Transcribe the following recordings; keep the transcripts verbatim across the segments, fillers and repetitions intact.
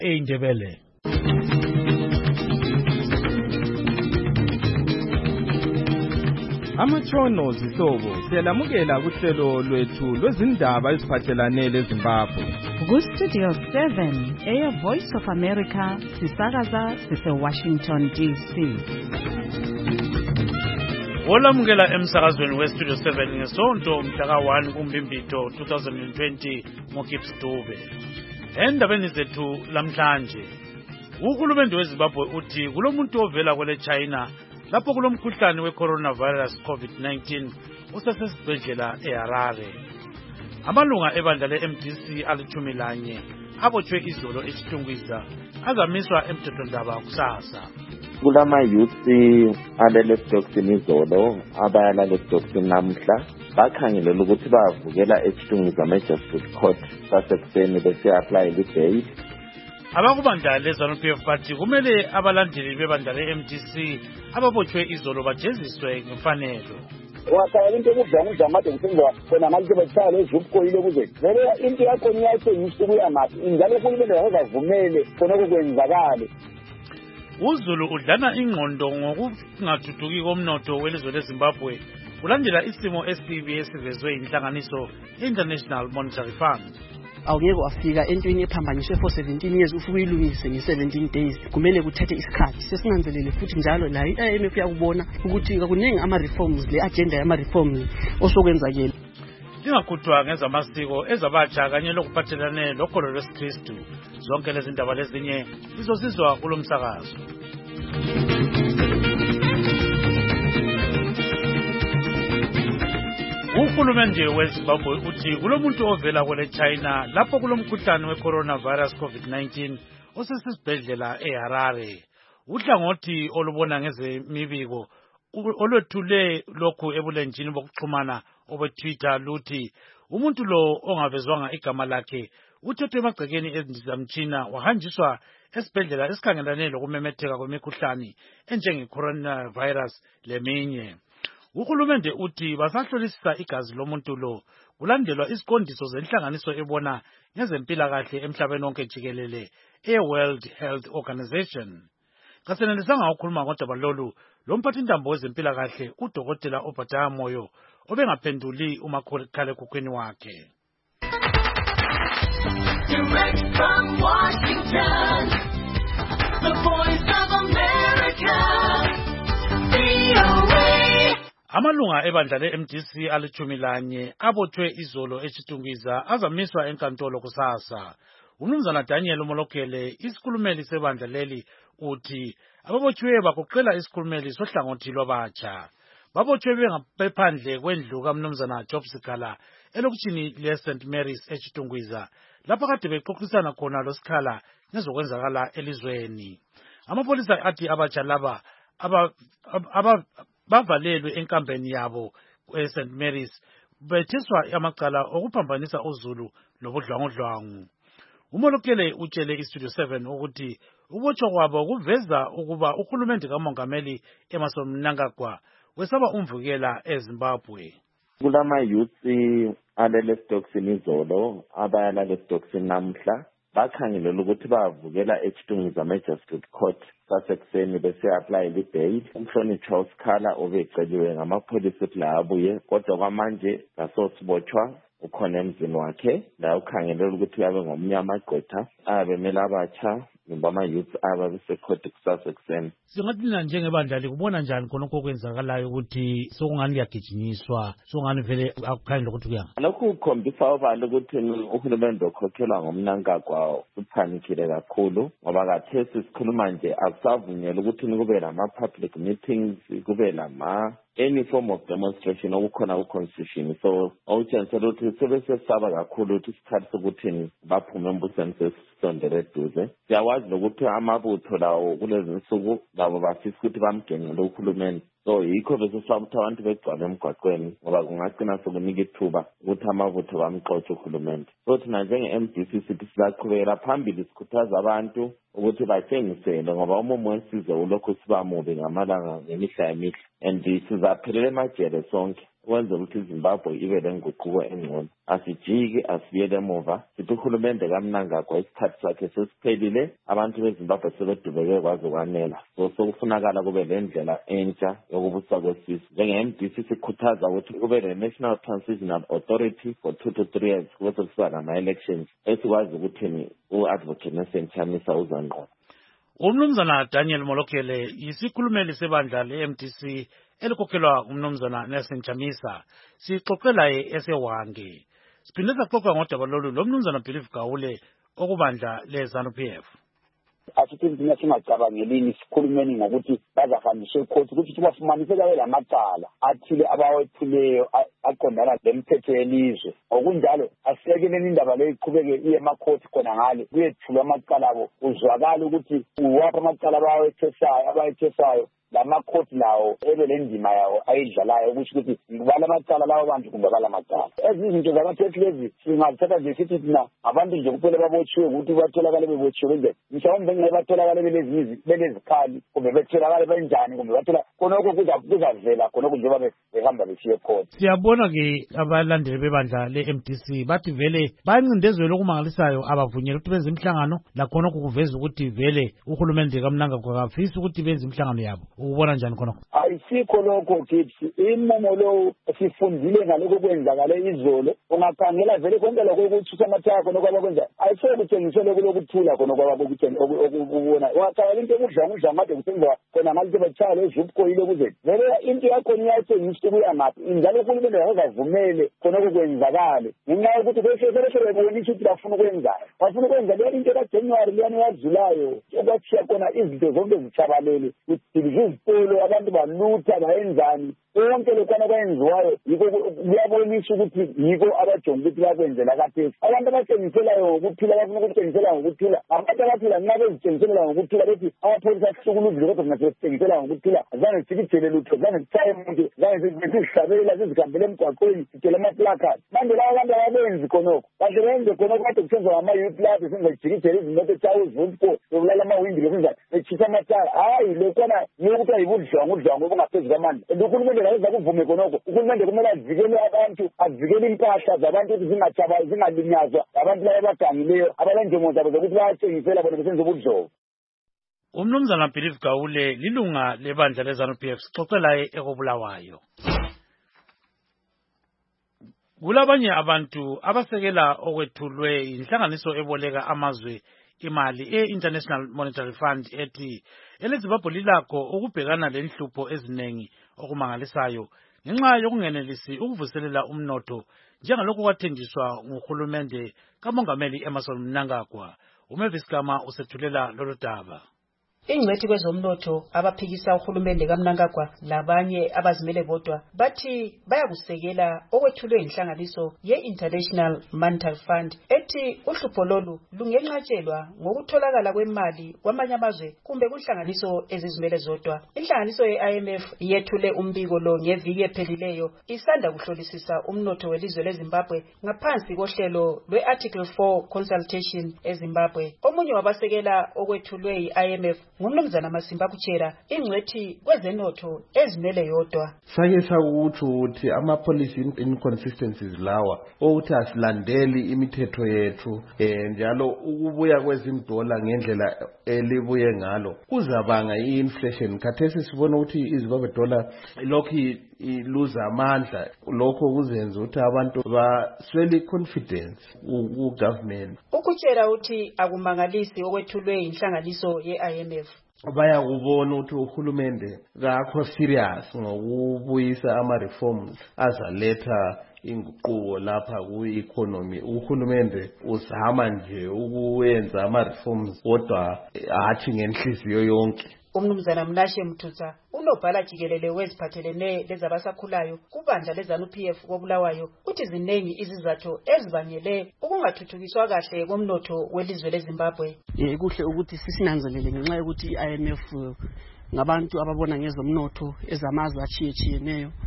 eindebele. Amatshono zihlobo siyalamukela kuhlelo lwethu lwezindaba eziphathelane leZimbabwe. Ku-Studio seven, Air Voice of America, sisakaza sise-Washington D C. Olamukela emsakazweni we-Studio seven ngesonto mhlaka one kuMbimbito twenty twenty ngoGibbs Dube. Endabeni zethu lamhlanje, uhulumende weZimbabwe uthi kulomuntu ovela kwele China lapho kulomkhuhlane we-coronavirus COVID nineteen usesesibhedlela eHarare. Amalunga ebandla le-M D C alithumi lanye abotshwe izolo eChitungwiza azamiswa emthethwandaba kusasa. Kulama youth alele stokini izolo abayalale stokini namhla bakhangelela ukuthi bavukela eChitungwiza Magistrate Court sasekuseni bese apply i-bail. Abakubandla leZanu-P F bathi kumele abalandeli bebandla le-M D C ababotshwe izolo bajeziswe ngemfanelo. Wakhaya into ekudla manje kusenziwa khona manje bathaya lezuphoyile kuze vele into yakho niyayithengisa kuya mathi njalo uhulumende akavumele khona okwenzakala. uZulu udlana ingqondo ngokungathuthuki komnotho welizwe leZimbabwe kulandela isimo esibi esivezwe inhlanganiso International Monetary Fund. Awungeke wafika entweni ephambanyiswe for seventeen years ufike uyilungise nge-seventeen days kumele kuthathe isikhathi. Sesinganzelele futhi njalo la I M F yakubona ukuthi kakuningi ama-reforms le agenda yama-reforms osokwenzakele. Lingakhuthwa ngezamasiko ezabatsha kanye lokuphathelane lokholo lwesikristu. Zonke lezi ndaba lezinye izosizwa kulo msakazo. Uhulumende weZimbabwe uthi kulomuntu ovela kwele China lapho kulomkhuhlane we-coronavirus COVID nineteen osesibhedlela eHarare. Uhlangothi olubona ngezemibiko olwethule lokhu ebulenjini bokuxhumana obeTwitter luthi umuntu lo ongavezwanga igama lakhe uthethwe emagcekeni ezindizamtshina wahanjiswa esibhedlela esikhangelane lokumemetheka kwemikhuhlane enjenge-coronavirus leminye. Uhulumende uthi basahlolisisa igazi lomuntu lo kulandelwa isiqondiso zenhlanganiso ebona ngezempilakahle emhlabeni wonke jikelele e-World Health Organization. Kasenelisanga ukukhuluma ngodaba lolu lomphathintambo wezempilakahle udokotela Obadiah Moyo obengaphenduli umakhalekhukhwini wakhe. Direct from Washington, the Voice of America, V O A. Amalunga ebandla le-M D C alithumi lanye abotshwe izolo eChitungwiza azamiswa enkantolo kusasa. Umnumzana Daniel Molokele, isikhulumeli sebandla leli, uthi ababotshwe bagoqela isikhulumeli sohlangothi lwabatsha. Babotshwe bengaphandle kwendlu kaMnumzana Job Sikhala elokishini le-Saint Mary's eChitungwiza lapho kade bexoxisana khona losikhala ngezokwenzakala elizweni. Amapolisa athi abatsha laba aba aba bavalelwe enkambeni yabo eSaint Mary's bethiswa amacala okuphambanisa uZulu lobudlwangudlwangu. Umolokele utshele iStudio seven ukuthi ubotshwa kwabo kuveza ukuba uhulumende kaMongameli Emmerson Mnangagwa wesaba umvukela eZimbabwe. Kulama youth alele stokini izolo abayalale stokini namhla bakhangelela ukuthi bavukela eChitungwiza Magistrate Court sasekuseni bese apply i-bail. Umhlonishwa uSikhala obeceliwe ngamapholisa ukuthi la abuye kodwa kwamanje kasosibotshwa ukhona emzini wakhe la ukhangelela ukuthi yabe ngomnyama agqwetha abemele abatsha noma youth ababesekhodi kusasa ekuseni. Singathi mina njengebandla likubona njani khonokho okwenzakalayo ukuthi sokungani liyagijinyiswa sokungani vele akukhanyi lokuthi kuyanga? Lokhu kukhombisa obala ukuthi uhulumende okhokhelwa ngomnankagwa uphanikile kakhulu ngoba kathesi sikhuluma nje akusavunyelwa ukuthi kube nama-public meetings kube lama any form of demonstration okukhona ku-constitution. So awutshengisela ukuthi sebesesaba kakhulu ukuthi isikhathi sokuthini baphume embusweni sesisondele eduze. Siyawazi lokuthi amabutho lawo kulezi nsuku labo bafisa ukuthi bamgenqele uhulumende. So yikho besesaba ukuthi abantu begcwala emgwaqweni ngoba kungagcina sokunika ithuba ukuthi amabutho bamxotshe uhulumende. So thina njenge-M D C sithi sizaqhubekela phambili sikhuthaza abantu ukuthi batshengisele ngoba umumo wesizwe ulokhu siba mubi ngamalanga ngemihla yemihla and sizaphelela emajele sonke wenza ukuthi iZimbabwe ibe lenguquko engcono. Asijiki asibuyele emuva, sithi uhulumende kaMnangagwa isikhathi sakhe sesiphelile, abantu beZimbabwe sebedubeke kwaze kwanela. So sokufunakala kube le ndlela entsha yokubusa kwesizwe. Njenge-M D C sikhuthaza ukuthi kube le-National Transitional Authority for two to three years kube sekusiba nama-elections esikwazi ukuthi u-Advocate Nelson Chamisa uzanqoba. Umnumzana Daniel Molokele yisikhulumeli sebandla le-M D C elikhokhelwa umnumzana Nelson Chamisa. Sixoxela esewange. Siphinde saxoxa ngodaba lolu lomnumzana Believe Gawule okubandla le-ZANU P F. Asithi thina singacabangelini sikhulumeni ngokuthi bazahambiswa ecourt ukuthi sibafumaniseka belamacala athile abawethuleyo aqondana lemithetho yelizwe. Okunjalo asiyekeleni indaba leyo iqhubeke iye emacourt khona ngale kuyethulwa amacala abo uzwakala ukuthi uwapha amacala abawethessayo abawethessayo lamakhoti lawo ebe lendima yawo ayidlalayo ukuthi ukuthi ngibala amacala lawo bantu kumbe bala amacala. Ezinye izinto zabathethu lezi singazithatha nje sithi thina abantu nje kuphela babotshiwe ukuthi batholakale bebotshiwe nje mhlawumbe ngenxa batholakale belezi belezikhali kumbe betholakale benjani kumbe bathola khonoko kuzavela khonoko nje babe behamba beshiye khona. Siyabona ke abalandeli bebandla le-M D C bathi vele bayancindezelo okumangalisayo abavunyelwa ukuthi benze imihlangano lakhonoko kuveza ukuthi vele uhulumende kaMnangagwa kafisi ukuthi benze imihlangano yabo. Ubona njani khona? Ayisikho lokho kithi imomo lo sifundile ngaloko kwenzakale izolo ungakhangela vele konke lokho ukuthi usamathaya khona kwaba kwenza ayisho kuthengiswa lokho lokuthula khona kwaba ukuthi ukubona wakhangela into ekudla ngudla manje kusenza khona ngale betshalo ezupko ile kuze vele into yakho niyathengiswa kuya ngaphi njalo uhulumende akavumele khona okwenzakale ngenxa yokuthi bese bese bebonisa ukuthi bafuna ukwenzana bafuna ukwenza le into ka January leyani yadlulayo okwathi khona izinto zonke zichabalele izipolo abantu balutha bayenzani konke lokwana kwenziwayo yiko kuyabonisa ukuthi yiko abajonga ukuthi bakwenzela kaphezulu abantu abathengiselayo ngokuphila bafuna ukuthengisela ngokuphila abantu abaphila nxa bezithengisela ngokuphila bethi amapholisa ahlukuluzile kodwa thina sithengisela ngokuphila zange sikithele lutho zange sithaye umuntu zange sizihlabela sizihambele emgwaqweni sithele amaplakati manje laba abantu ababenzi khonoko kahle benze khonoko kade kusenza ama-youth lab senza jikithele izimoto etshawuzumpo bebulala amawindi lokwenzani betshisa amatara hayi lokwana yokuthi ayibudlwangu udlwangu obungaphezu kwamandla and uhulumende layenza kuvume khonoko uhulumende kumele avikele abantu avikele impahla zabantu ukuthi zingatshabazi zingalinyazwa abantu laba abagangileyo abalenjongo zabo zokuthi bayathengisela bona besenza ubudlobo. Umnumzana Believe Gawule lilunga lebandla le-ZANU P F sixoxela ekobulawayo. Kulabanye abantu abasekela okwethulwe inhlanganiso eboleka amazwe imali e-International Monetary Fund ethi eleZimbabwe lilakho ukubhekana lenhlupho eziningi okumangalisayo ngenxa yokungenelisi ukuvuselela umnotho njengalokho kwathenjiswa nguhulumende kaMongameli Emmerson Mnangagwa. uMavis Kama usethulela lolu daba. Ingcwethi kwezomnotho abaphikisa uhulumende kaMnangagwa labanye abazimele bodwa bathi bayakusekela okwethulwe inhlanganiso ye-International Monetary Fund ethi uhlupho lolu lungenqatshelwa ngokutholakala kwemali kwamanye amazwe kumbe kunhlanganiso ezizimele zodwa. Inhlanganiso ye-I M F yethule umbiko lo ngeviki ephelileyo isanda kuhlolisisa umnotho welizwe leZimbabwe ngaphansi kohlelo lwe-Article four consultation eZimbabwe. Omunye wabasekela okwethulwe i-I M F ngumnumzana Masimba Kuchera ingcwethi kwezenotho ezimele yodwa. Sake sakuthi ukuthi ama policy inconsistencies lawa ukuthi asilandeli imithetho yethu njalo ukubuya kwezimdola ngendlela elibuye ngalo kuzabanga i-inflation. Khathesi sibona ukuthi iZimbabwe dollar lokhu iluza amandla lokho kuzenza ukuthi abantu baswele confidence ku government. Ukuchera uthi akumangalisi okwethulwe inhlanganiso ye-I M F. Baya kubona ukuthi uhulumende kakho serious ngokubuyisa ama reforms azaletha inguquko lapha ku-economy. Uhulumende uzama nje ukuwenza ama reforms kodwa hathi ngenhliziyo yonke. Umnumzana Mnashe Mthutsa unobhala jikelele weziphathelene lezabasakhulayo kubandla le-ZANU P F kobulawayo uthi zinengi izizathu ezibangele ukungathuthukiswa kahle komnotho welizwe leZimbabwe. Eh kuhle ukuthi sisinanzelele ngenxa yokuthi i-I M F ngabantu ababona ngezomnotho ezamazwe achiyechiyeneyo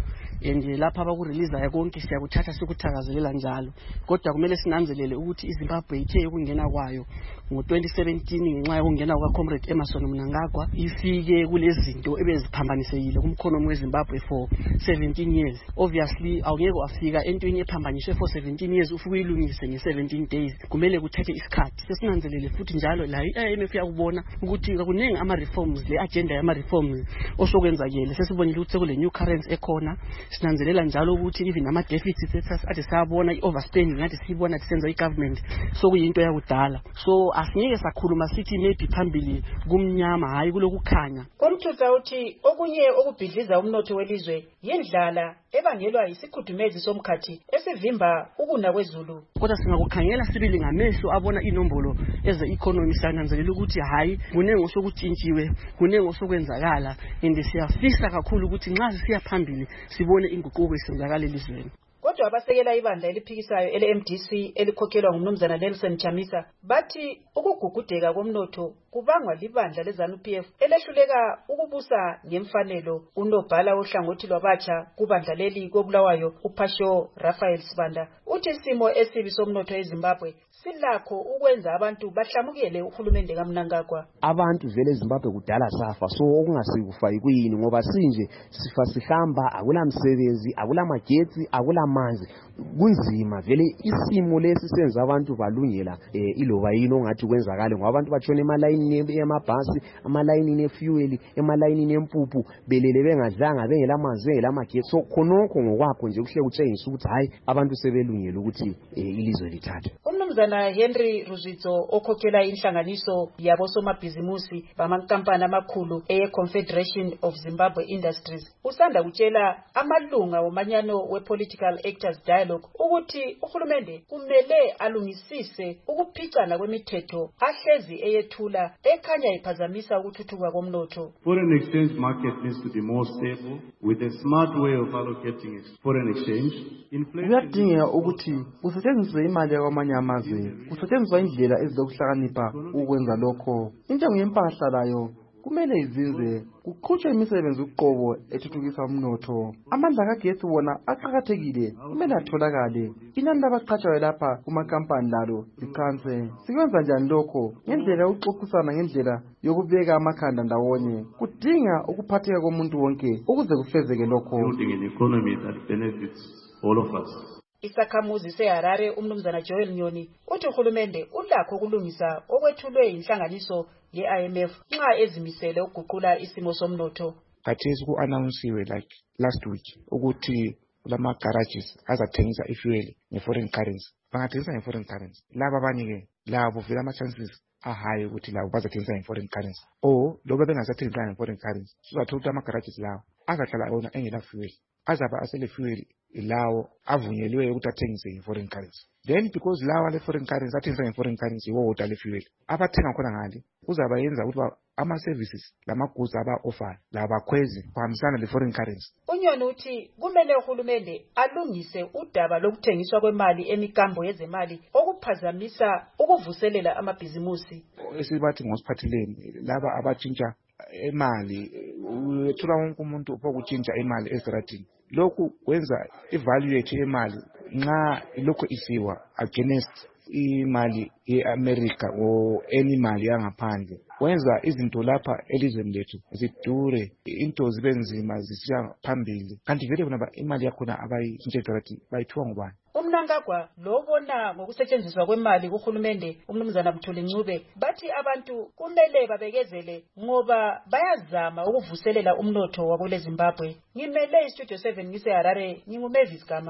and lapha abakureleasayo konke siyakuthatha sikuthakazelela njalo, kodwa kumele sinanzelele ukuthi iZimbabwe ithe ukungena kwayo ngo twenty seventeen ngenxa yokungena kwa Comrade Emmerson Mnangagwa ifike kulezinto ebeziphambanisekile kumkhonomo weZimbabwe for seventeen years. Obviously awungeke wafika entweni ephambanyiswe for seventeen years ufike ilungise nge seventeen days, kumele kuthathe isikhathi. Sesinanzelele futhi njalo la I M F yakubona ukuthi kakuningi ama reforms, le agenda yama reforms osokwenzakele. Sesibonile ukuthi kule new currency ekhona, sinanzelela njalo ukuthi even ama deficits ade sabona i-overspending ade sibona sisenza i-government sokuyinto yakudala. So asingeke sakhuluma sithi maybe phambili kumnyama hayi kulokukhanya. Komthutha uthi okunye okubhidliza umnotho welizwe yindlala ebangelwa isikhudumezi somkhathi esivimba ukuna kwezulu. Kodwa singakukhangela sibili ngamehlo abona inombolo eze economy sananzelela ukuthi hayi kunenge osokutshintshiwe, kunenge osokwenzakala, and siyafisa kakhulu ukuthi nxa sisiya phambili sibone inguquko isenzakala elizweni. Kodwa abasekela ibandla eliphikisayo ele M D C elikhokhelwa ngumnumzana Nelson Chamisa bathi ukugugudeka komnotho kubangwa libandla leZANU P F elehluleka ukubusa ngemfanelo. Unobhala ohlangothi lwabatsha kubandla leli koBulawayo uPasho Raphael Sibanda uthi isimo esibi somnotho eZimbabwe silakho ukwenza abantu bahlamukele uhulumende kaMnangagwa. Abantu vele eZimbabwe kudala safa, so okungasikufa yikuyini ngoba sinje sifa sihamba, akula msebenzi, akula magetsi, akula manzi, kunzima vele isimo lesi senza abantu balungela eh, iloba yini ongathi kwenzakale ngoba abantu batshona emalayini yamabhasi, amalayini nefuel, emalayini nempuphu, belele bengadlanga, bengela manzi, bengela magetsi. So khonokho ngokwakho nje kuhle kutshengisa ukuthi hayi abantu sebelungela ukuthi eh, ilizwe lithathe. Umnumzana Henry Ruzitso okhokhela inhlanganiso yabosomabhizimusi bamankampani amakhulu e-Confederation of Zimbabwe Industries usanda kutshela amalunga womanyano we-Political Actors Dialogue ukuthi uhulumende kumele alungisise ukuphicana kwemithetho ahlezi eyethula ekhanya iphazamisa ukuthuthuka komnotho. Foreign exchange market needs to be more stable with a smart way of allocating foreign exchange. Kuyadingeka ukuthi kusetshenziswe imali yakwamanye amazwe, kusetshenziswa indlela ezilokuhlakanipha ukwenza lokho. Intengo yempahla layo kumele izinze, kuqhutshwe imisebenzi uqobo ethuthukisa umnotho. Amandla kagesi wona aqhakathekile, kumele atholakale. Inani labaqhatshayo lapha kumakampani lalo likhanse. Sikwenza njani lokho? Ngendlela yokuxoxisana, ngendlela yokubeka amakhanda ndawonye. Kudinga ukuphatheka komuntu wonke ukuze kufezeke lokho. Building an economy that benefits all of us. Isakhamuzi seHarare umnumzana Joel Nyoni uthi uhulumende ulakho kulungisa okwethulwe inhlanganiso ye-I M F nxa ezimisele ukuguqula isimo somnotho. Khathesi ku-announcewe like last week ukuthi lama garages azathengisa ifuel nge-foreign currency. Bangathengisa nge-foreign currency. Laba abanye-ke labo vele ama-chances ahayi ukuthi labo bazathengisa nge-foreign currency. Or loba bengasathengisa nge-foreign currency, sizathola ukuthi ama-garages lawo azahlala wona engela fuel. Azaba asele fuel ilawo avunyeliwe ukuthi athengise nge-foreign currency. Then because lawa le-foreign currency athengisa nge-foreign currency wodwa le-fuel, abathenga khona ngale kuzaba yenza ukuthi ama-services lama-goods aba-offer labakhwezi kuhambisana le-foreign currency. Unyoni uthi kumele uhulumende alungise udaba lokuthengiswa kwemali emikambo yezemali okuphazamisa ukuvuselela amabhizimusi. Esibathi ngosiphathileni laba abatshintsha imali, uthola wonke umuntu ukutshintsha imali esiratini. Lokhu kwenza i-value yemali nxa lokho isiwa against imali ye-America or any mali yangaphandle, wenza izinto lapha elizweni lethu zidure, into zibe nzima zisiya phambili, kanti vele bona imali yakhona abayitshintshe bayithiwa ngubani? UMnangagwa lobona ngokusetshenziswa kwemali kuhulumende umnumzana Buthuli Ncube bathi abantu kumele babekezele ngoba bayazama ukuvuselela umnotho wakule Zimbabwe. Ngimele iStudio seven ngiseHarare, nginguMavis Gama.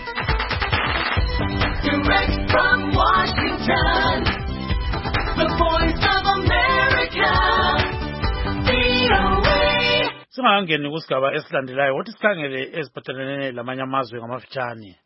Direct from Washington, the voice of America, V O A. Singangeni kusigaba esilandelayo wothi sikhangele eziphathelene lamanye amazwe ngamafitshane.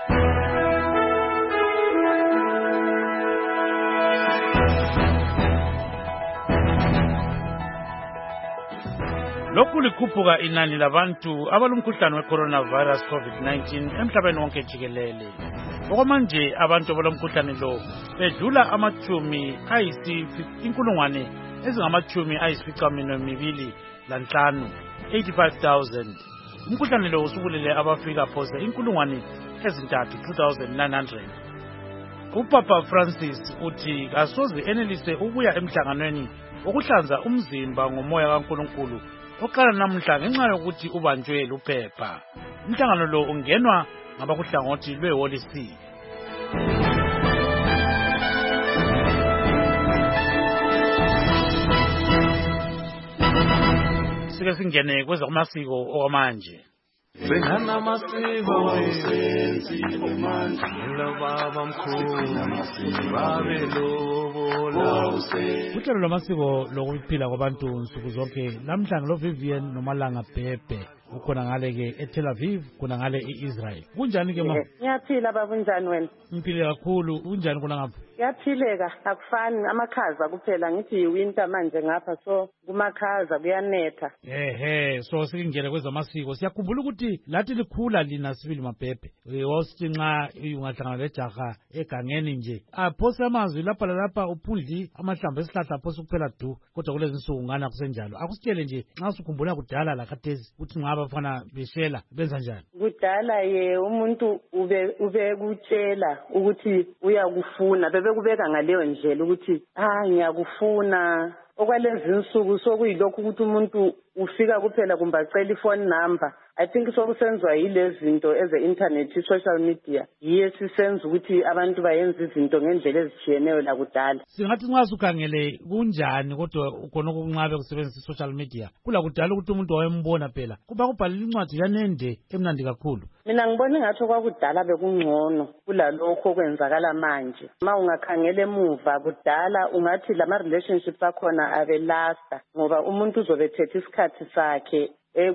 Lokhu likhuphuka inani labantu abalumkhuhlane we-coronavirus COVID nineteen emhlabeni wonke jikelele. Okwamanje abantu abalomkhuhlane lo bedlula amachumi ayinkulungwane ezingamachumi ayisificaminwembili lanhlanu eighty-five thousand. umkhuhlane lo usubulele abafika phose inkulungwane ezintathu two thousand nine hundred. UPapa Francis uthi kasoze enelise ukuya emhlanganweni okuhlanza umzimba ngomoya kaNkulunkulu oqala namhla ngenxa yokuthi ubanjwe luphepha. Umhlangano lo ungenwa ngabakuhlangothi lweHoly See. Sike singene kwezamasiko okwamanje. Sengana masiko wesenzile manje lobaba mkhulu babe lobola. Uhlelo lwamasiko lokuphila kwabantu nsuku zonke namhlanje lo Vivian nomalanga Bhebhe ukhona ngale ke eTel Aviv kuna ngale eIsrael. Kunjani ke ma? Ngiyaphila baba unjani wena? Ngiphile kakhulu. Kunjani kuna ngapha? Yaphileka akufani amakhaza kuphela ngithi winter manje ngapha so kumakhaza kuyanetha. Ehe so sikingene kwezamasiko siyakhumbula ukuthi lathi likhula lina sibili mabhebhe wawusithi nxa ungahlangana lejaha egangeni nje aphose amazwi lapha lapha uphundli amahlamvu esihlahla phose kuphela du kodwa kulezi insuku ngana kusenjalo akusitshele nje nxa sikhumbula kudala la khathesi ukuthi nxa abafana beshela benza njani kudala ye umuntu ube ube kutshela ukuthi uyakufuna bekubeka ngaleyo ndlela ukuthi ah ngiyakufuna okwalezi insuku sokuyilokhu ukuthi umuntu ufika kuphela kumbe acela ifone number. I think sokusenzwa yilezi zinto eze internet social media yiye sisenza ukuthi abantu bayenza izinto ngendlela ezitshiyeneyo la kudala. Singathi nxa sukhangele kunjani kodwa ukona okunqabe kusebenzisa social media kula kudala ukuthi umuntu wayembona phela kuba kubhalela incwadi yanende emnandi kakhulu. Mina ngibona ngathi kwakudala bekungcono kulalokho okwenzakala manje. Ma ungakhangela emuva kudala ungathi lama relationships akhona abelasta ngoba umuntu uzobethethe isikhathi sakhe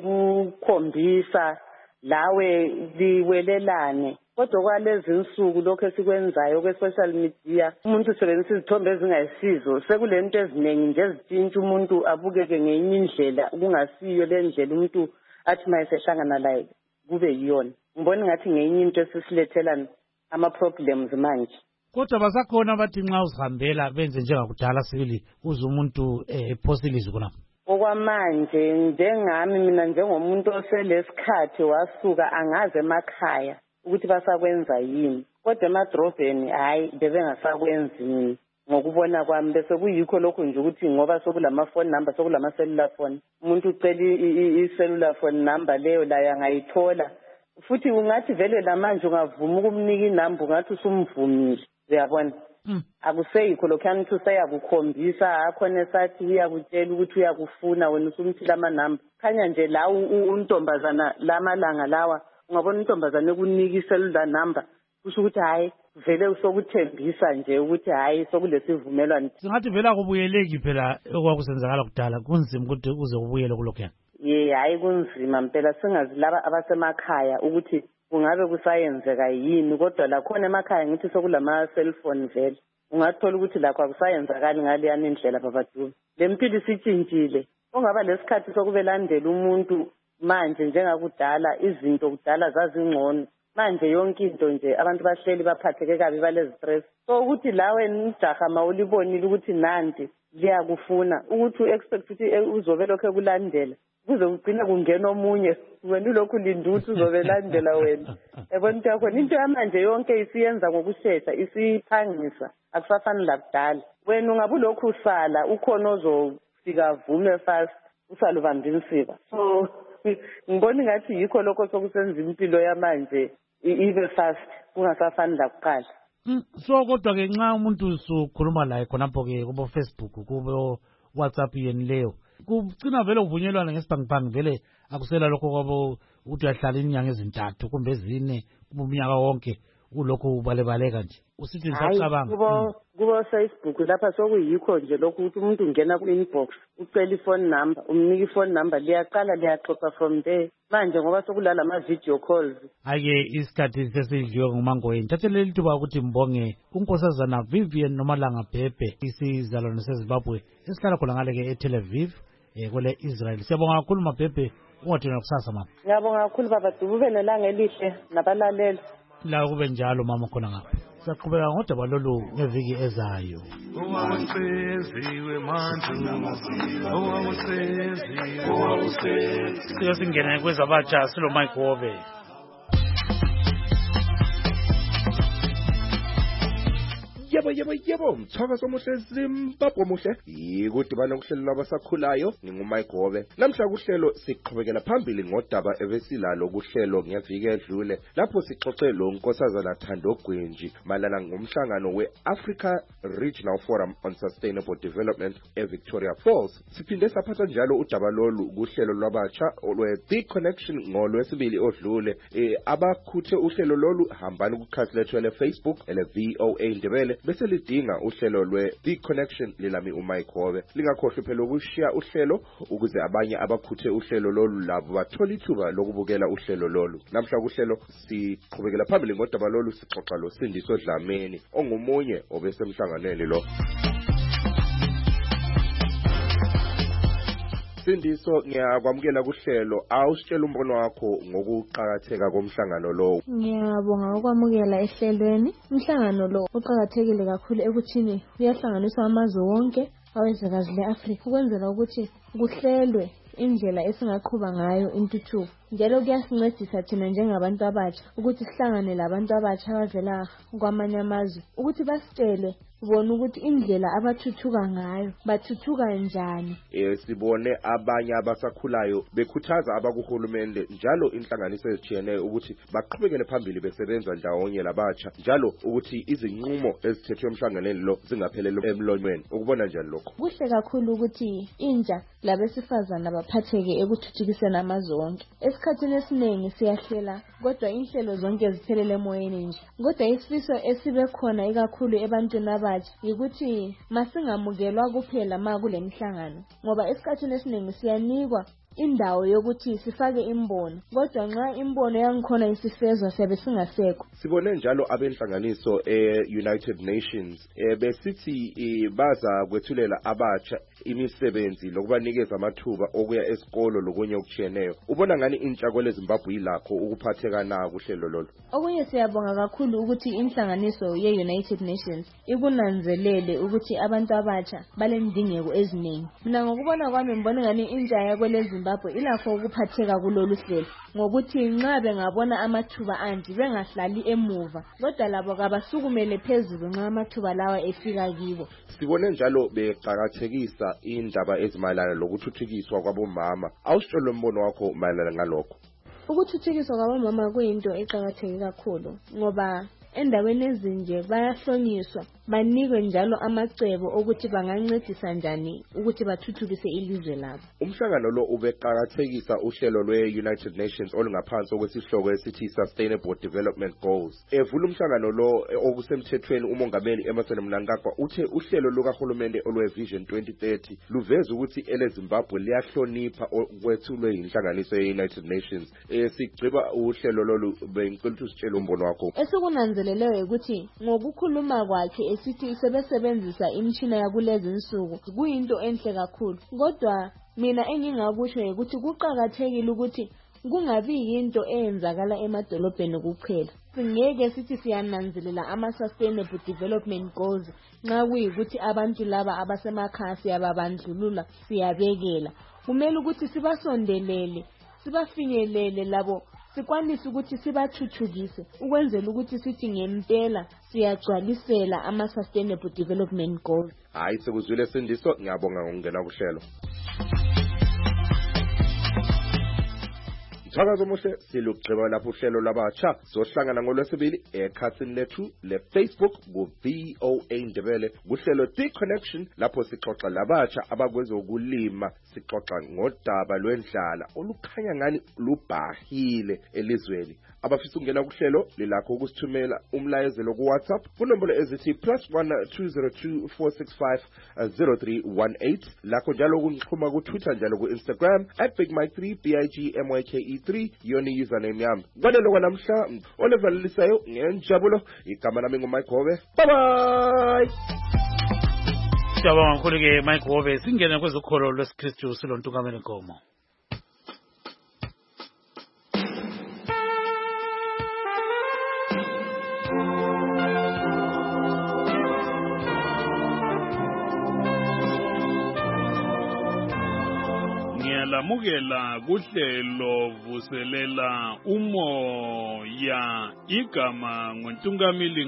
ekukhombisa lawe liwelelane kodwa kwalezi insuku lokho esikwenzayo kwe social media umuntu usebenzisa izithombe ezingayisizo sekulento eziningi nje ezitshintsha umuntu abukeke ngenye indlela kungasiyo le ndlela umuntu athi mayesehlangana laye kube yiyona. Ngibona ngathi ngenye into esisilethela ama problems manje. Kodwa basakhona bathi nxa uzihambela benze njengakudala sibili uze umuntu ephosilizo khona. Okwamanje njengami mina njengomuntu oselesikhathi wasuka angaze emakhaya ukuthi basakwenza yini kodwa emadrobheni hayi bebengasakwenzi ngokubona kwami bese kuyikho lokho nje ukuthi ngoba sokulama phone number sokulama cellular phone umuntu ucela i-cellular phone number leyo la angayithola futhi ungathi vele lamanje ungavuma ukumnika inamba ungathi usumvumile uyabona. Mm. Akuseyikho lokhani ukuthi usayakukhombisa akhona esathi uyakutshela ukuthi uyakufuna wena usumthila amanamba khanya nje la untombazana lamalanga lawa ungabona untombazana ekunika icellular number kusho ukuthi hayi vele usokuthembisa nje ukuthi hayi sokulesivumelwano. Singathi vele akubuyeleki phela okwakusenzakala kudala kunzima ukuthi uze ubuyele kulokho. Ye hayi kunzima mpela singazi laba abasemakhaya ukuthi kungabe kusayenzeka yini kodwa la khona emakhaya ngithi sokulama cellphone vele ungathola ukuthi lakho akusayenzakali ngaleyani indlela babadume. Lempilo isitshintshile ongaba lesikhathi sokubelandela umuntu manje njengakudala izinto kudala zazingcono manje yonke into nje abantu bahleli baphatheke kabi balezi stress so ukuthi lawe nijaha mawulibonile ukuthi nanti liyakufuna ukuthi uexpect ukuthi uzobe lokho ekulandela kuze ugcina kungena omunye wena ulokhu linda ukuthi uzobelandela wena yabona into yakho into yamanje yonke isiyenza ngokushesha isiphangisa akusafani lakudala wena ungabe ulokhu usala ukhona ozofika vume fast usalubamba insika so ngibona ngathi yikho lokho sokusenza impilo yamanje ibe fast kungasafani lakuqala. So kodwa ke nxa umuntu usukhuluma laye khonapho ke kubo Facebook kubo WhatsApp yeni leyo kugcina vele uvunyelwana ngesibhangibhangi vele akusela lokho kwabo ukuthi uyahlala inyanga ezintathu kumbe ezine kumbe umnyaka wonke ulokho ubalebaleka nje usithi ngisacabanga kubo kubo Facebook lapha sokuyikho nje lokho ukuthi umuntu ungena ku inbox ucela ifone number umnika ifone number liyaqala liyaxoxa from there manje ngoba sokulala ama video calls. Ake isikhathi sesidliwe ngumangoyeni thathelele lithuba ukuthi mbonge unkosazana Vivian nomalanga Bhebhe isizalwane seZimbabwe esihlala khona ngale ke eTel Aviv eh kwele Israel. Siyabonga kakhulu mabhebhe ungathina kusasa mama. Ngiyabonga kakhulu baba Dube nelanga elihle nabalaleli. La kube njalo mama khona ngapha. Saqhubeka ngodaba lolu ngeviki ezayo. Owawusenziwe manje owawusenziwe Sike singene kwezabatsha silo Mike Wobe. Yebo yebo yebo mthakazo omuhle Zimbabwe muhle ikudibana kuhlelo labasakhulayo ngingumike Gobe namhla kuhlelo siqhubekela phambili ngodaba ebesilalo kuhlelo ngeviki edlule lapho sixoxe lo nkosazana Thando Gwenji malana ngomhlangano weAfrica Regional Forum on Sustainable Development eVictoria Falls siphinde saphatha njalo udaba lolu kuhlelo lwabatsha olwe The Connection ngolwesibili odlule eh, abakhuthe uhlelo lolu hambani kukhasi lethu le Facebook ele V O A Ndebele bese lidinga uhlelo lwe The Connection lilami uMike Hobe lingakhohlwe phela ukushiya uhlelo ukuze abanye abakhuthe uhlelo lolu labo bathola ithuba lokubukela uhlelo lolu namhla kuhlelo siqhubekela phambili ngodaba lolu sixoxa lo Sindiso Dlamini ongumunye obesemhlanganweni lo Sindiso ngiyakwamukela kuhlelo awusitshela umbono wakho ngokuqhakatheka komhlangano lo Ngiyabonga ukwamukela ehlelweni umhlangano lo uqhakathekile kakhulu ekuthini uyahlanganisa amazwe wonke awezwekazi leAfrika ukwenzela ukuthi kuhlelwe indlela esingaqhuba ngayo intuthuko njalo kuyasincedisa thina njengabantu abatsha ukuthi sihlangane labantu abatsha abavela kwamanye amazwe ukuthi basitshele bona ukuthi indlela abathuthuka ngayo bathuthuka njani eh sibone abanye abasakhulayo bekhuthaza abakuhulumende njalo inhlanganiso ezitshiyeneyo ukuthi baqhubekele phambili besebenza ndawonye labatsha njalo ukuthi izinqumo ezithethwe emhlanganweni lo zingaphelele emlonyweni ukubona njani lokho kuhle kakhulu ukuthi intsha labesifazana baphatheke ekuthuthukiseni amazwe wonke esikhathini esiningi siyahlela kodwa inhlelo zonke ziphelele emoyeni nje kodwa isifiso esibe khona ikakhulu ebantwini abatsha yikuthi masingamukelwa kuphela ma kulemhlangano ngoba esikhathini esiningi siyanikwa indawo yokuthi sifake imbono kodwa nxa imbono yangikhona isifezwa siyabe singasekho sibone njalo abenhlanganiso e-United Nations eh, besithi eh, baza kwethulela abatsha imisebenzi lokubanikeza amathuba okuya esikolo lokunye okutshiyeneyo ubona ngani intsha kwele Zimbabwe ilakho ukuphatheka na kuhlelo lolu okunye siyabonga kakhulu ukuthi inhlanganiso ye-United Nations ikunanzelele ukuthi abantu abatsha balendingeko eziningi mina ngokubona kwami ngibona ngani intsha yakwele Zimbabwe ilakho ukuphatheka kulolu hlelo ngokuthi nxa bengabona amathuba andi bengahlali emuva kodwa labo kabasukumele phezulu nxa amathuba lawa efika kibo sibone njalo beqhakathekisa indaba ezimayelana lokuthuthukiswa kwabomama awusitshela umbono wakho mayelana ngalokho ukuthuthukiswa kwabomama kuyinto eqhakatheke kakhulu ngoba endaweni ezinje bayahlonyiswa banikwe njalo amacebo ukuthi bangancedisa njani ukuthi bathuthukise ilizwe labo umhlangano lo ubeqhakathekisa uhlelo lwe-United Nations olungaphansi okwesihloko esithi Sustainable Development Goals evula umhlangano lo okusemthethweni umongameli Emmerson Mnangagwa uthe uhlelo lukahulumende olwe-Vision twenty thirty luveza ukuthi ele Zimbabwe liyahlonipha kwethulwe inhlanganiso ye-United Nations esigciba uhlelo lolu bengicela ukuthi usitshele umbono wakho esikunanzeleleyo ukuthi ngokukhuluma kwakhe esithi sebesebenzisa imishina yakulezi insuku kuyinto enhle kakhulu kodwa mina engingakusho ukuthi kuqhakathekile ukuthi kungabi yinto eyenzakala emadolobheni kuphela singeke sithi siyananzelela ama sustainable development goals nxa kuyikuthi abantu laba abasemakhaya siyababandlulula siyabekela kumele ukuthi sibasondelele sibafinyelele labo sikwanisa ukuthi sibathuthukise ukwenzela ukuthi sithi ngempela siyagcwalisela ama sustainable development goals hayi sekuzwile Sindiso ngiyabonga ngokungena kuhlelo Mthakazo muhle silugqiba lapho uhlelo labatsha sohlangana ngolwesibili ekhasini lethu leFacebook ku V O A Ndebele kuhlelo The Connection lapho sixoxa labatsha abakwenza ukulima sixoxa ngodaba lwendlala olukhanya ngani lubhahile elizweni abafisa ukungena kuhlelo lilakho ukusithumela umlayezelo ku WhatsApp kunombolo ezithi plus one two zero two four six five zero three one eight lakho njalo kunixhuma ku Twitter njalo ku Instagram at big mike three B I G M Y K E three yona username yami kwalelo kwanamhla olevalelisayo ngenjabulo igama lami nguMike Hobe bye bye Siyabonga kakhulu ke Mike Hobe singena kwezokholo lwesikristu silontukamela inkomo Siyalamukela kuhlelo vuselela umoya igama ngoNtungamili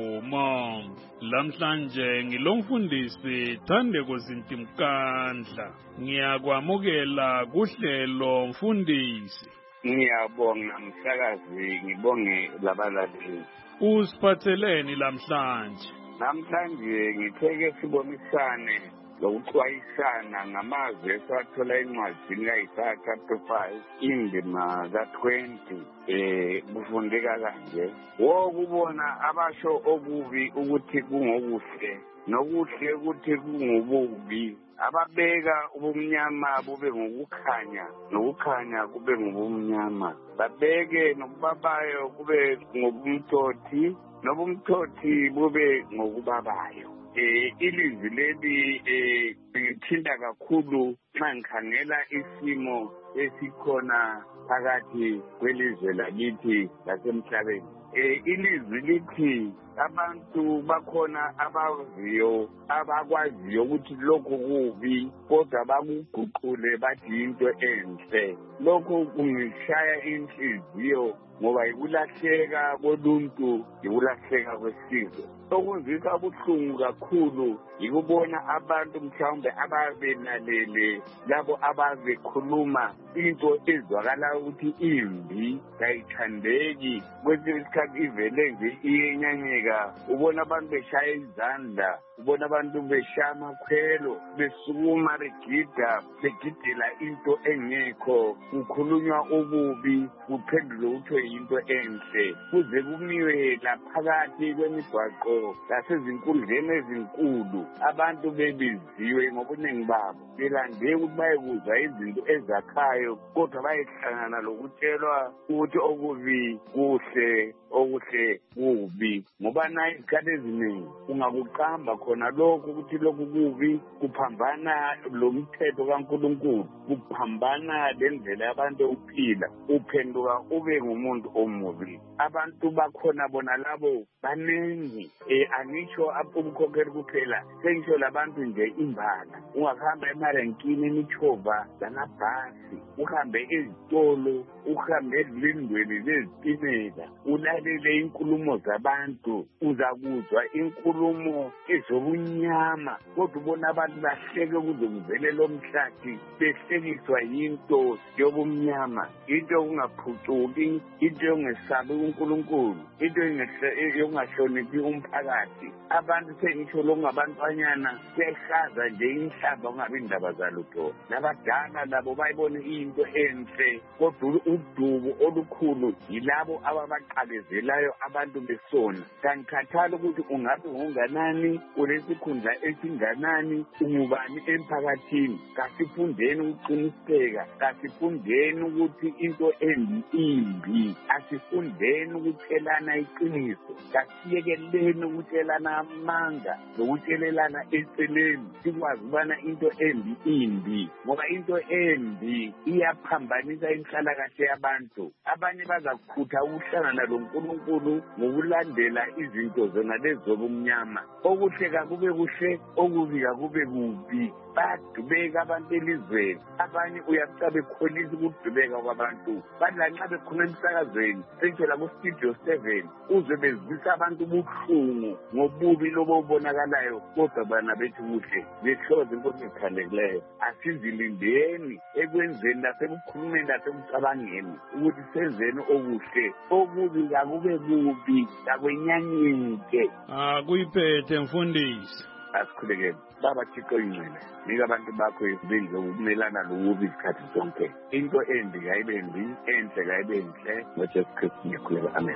Nkomo. Lamhlanje ngilomfundisi Thandeko Zintimkandla. Ngiyakwamukela kuhlelo mfundisi. Ngiyabonga msakazi, ngibonge labalaleli. Usiphatheleni lamhlanje? Namhlanje ngitheke sibonisane lokuxwayisana ngamazwi esathola encwadini kaIsaya chapter five indima ka-twenty eh kufundeka kanje. Wokubona abasho okubi ukuthi kungokuhle nokuhle ukuthi kungobubi, ababeka ubumnyama bube ngokukhanya nokukhanya kube ngobumnyama, babeke nokubabayo kube ngobumthothi nobumthothi bube ngokubabayo. Eh ilizwi leli eh lithinta kakhulu nxa ngikhangela isimo esikhona phakathi kwelizwe lakithi lasemhlabeni. Eh ilizwi lithi abantu bakhona abaziyo abakwaziyo ukuthi lokho kubi kodwa bakuguqule bathi into enhle. Lokho kungishaya inhliziyo ngoba ikulahleka koluntu, ikulahleka kwesizwe. Okuzwisa ubuhlungu kakhulu yikubona abantu mhlawumbe ababenalele labo ababekhuluma into ezwakala ukuthi imbi kayithandeki, kwesinye isikhathi ivele nje iyenyanyeka. Ubona abantu beshaya izandla, ubona abantu beshaya amakhwelo, besukuma begida begidela into engekho, kukhulunywa ububi kuphendule kuthiwe yinto enhle, kuze kumiwe laphakathi kwemigwaqo lasezinkundleni ezinkulu. Abantu bebiziwe ngobunengi babo belande ukuthi bayekuzwa izinto ezakhayo, kodwa bayehlangana lokutshelwa ukuthi okubi kuhle okuhle kubi. Ngoba nayo izikhathi eziningi ungakuqamba khona lokhu ukuthi lokhu kubi kuphambana lomthetho kaNkulunkulu, kuphambana lendlela yabantu ukuphila, uphenduka ube ngumuntu omubi. Abantu bakhona bona labo baningi, eh angisho ubukhokheli kuphela, sengisho labantu nje imbala. Ungahamba emarenkini imithova lamabhasi, uhambe ezitolo, uhambe ezilindweni zezitimela, ulalele inkulumo zabantu, uzakuzwa inkulumo ezobunyama, kodwa ubona abantu bahleke kuze kuvele lo mhlathi, behlekiswa yinto yobumnyama, into yokungaphucuki, into yongesabi uNkulunkulu, into yongahloniphi umphakathi. Abantu sengisho lokungabantwanyana sehlaza nje inhlamba ungabi indaba zalutho. Nabadala labo bayibone into enhle, kodwa udubo olukhulu yilabo ababaqakezelayo abantu besona. Kankhathala ukuthi ungabe unganani, ulesikhundla esinganani, ungubani emphakathini. Kasifundeni ukuqiniseka, kasifundeni ukuthi into embi imbi, asifundeni ukutshelana iqiniso, kasiyekeleni ukutshelana amanga nokutshelelana eceleni, sikwazi ukubana into embi imbi, ngoba into embi iyaphambanisa inhlalakahle yabantu. Abanye bazakhutha ukuhlangana loNkulunkulu ngokulandela izinto zona lezobumnyama. Okuhle kakube kuhle, okubi kakube kubi. Bayadubeka abantu elizweni, abanye uyaqaba bekholisa ukudubeka kwabantu. Bathi lanxa bekhona emsakazweni, sentshola ku-studio seven, uzwe bezwisa abantu ubuhlungu ngobubi lobo obonakalayo, kodwa bana bethi kuhle. Behloze inkosi ezithandekileyo, asizilindeni ekwenzeni lasekukhulumeni lasekucabangeni ukuthi senzeni okuhle, okubi kakube kubi, kakwenyanyike. Ah, kuyiphethe mfundisi. Asikhulekeni baba Thixo ingcwele, nika abantu bakho izibindi zokumelana lokubi isikhathi sonke. Into embi kayibe mbi, enhle kayibe nhle, ngoJesu Kristu ngiyakhuleka, amen.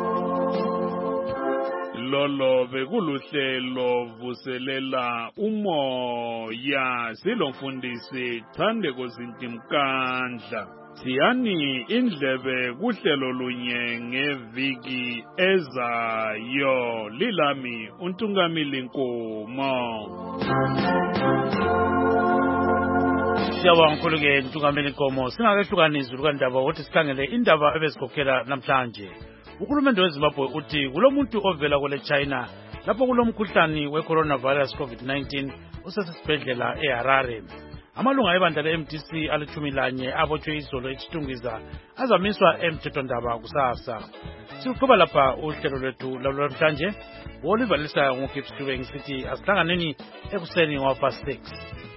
Lolo bekuluhlelo vuselela umoya, silomfundisi Thandeko Zintimkandla. Siyani indlebe kuhlelo lunye ngeviki ezayo. Lilami uNtungamili Nkomo. Siyabonga kakhulu-ke Ntungamili Nkomo. Singakehlukanisi lukandaba ukuthi sikhangele indaba ebesikhokhela namhlanje. Uhulumende weZimbabwe uthi kulomuntu ovela kwele China lapho kulomkhuhlane we coronavirus COVID nineteen usesibhedlela eHarare. amalunga ebandla le-M D C alithumi lanye abotshwe izolo eChitungwiza azamiswa emthethwandaba kusasa. Siqhuba lapha uhlelo lwethu namhlanje. Oliver Lisa nguGibbs Dube ngisithi asihlanganeni ekuseni ngo-half past six.